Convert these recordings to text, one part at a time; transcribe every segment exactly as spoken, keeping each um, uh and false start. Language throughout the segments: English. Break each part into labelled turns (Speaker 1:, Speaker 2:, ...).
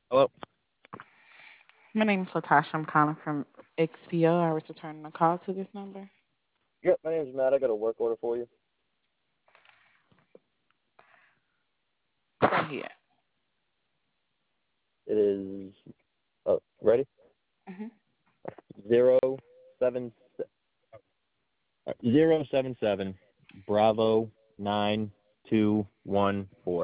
Speaker 1: Hello.
Speaker 2: My name is Latasha. I'm calling from X P O. I was returning a call to this number.
Speaker 1: Yep, my name's Matt. I got a work order for you.
Speaker 2: Right here.
Speaker 1: It is. Oh, ready?
Speaker 2: hmm
Speaker 1: Zero seven uh, zero seven seven Bravo nine two one four.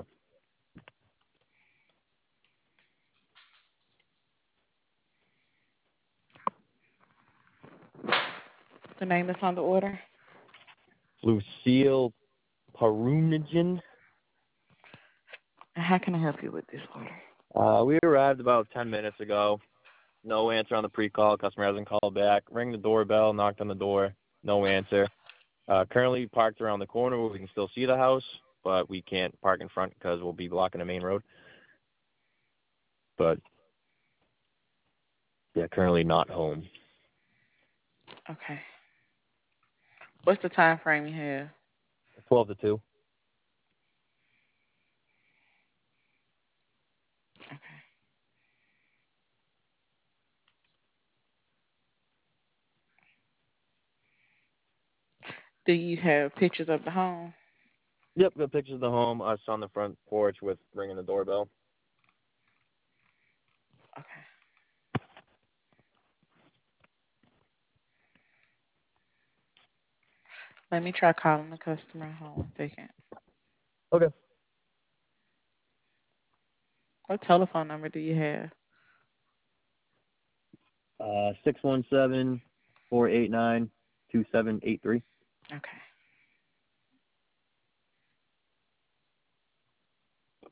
Speaker 2: The name that's on the order.
Speaker 1: Lucille Parunigan.
Speaker 2: And how can I help you with this order?
Speaker 1: Uh, we arrived about ten minutes ago. No answer on the pre-call. Customer hasn't called back. Ring the doorbell. Knocked on the door. No answer. Uh, currently parked around the corner where we can still see the house, but we can't park in front because we'll be blocking the main road. But yeah, currently not home.
Speaker 2: Okay. What's the time frame you have?
Speaker 1: Twelve to two.
Speaker 2: Okay. Do you have pictures of the home?
Speaker 1: Yep, got pictures of the home. Us on the front porch with ringing the doorbell.
Speaker 2: Okay. Let me try calling the customer. Hold one second.
Speaker 1: Okay.
Speaker 2: What telephone number do you have?
Speaker 1: Uh, six one seven four eight nine two seven eight three.
Speaker 2: Okay.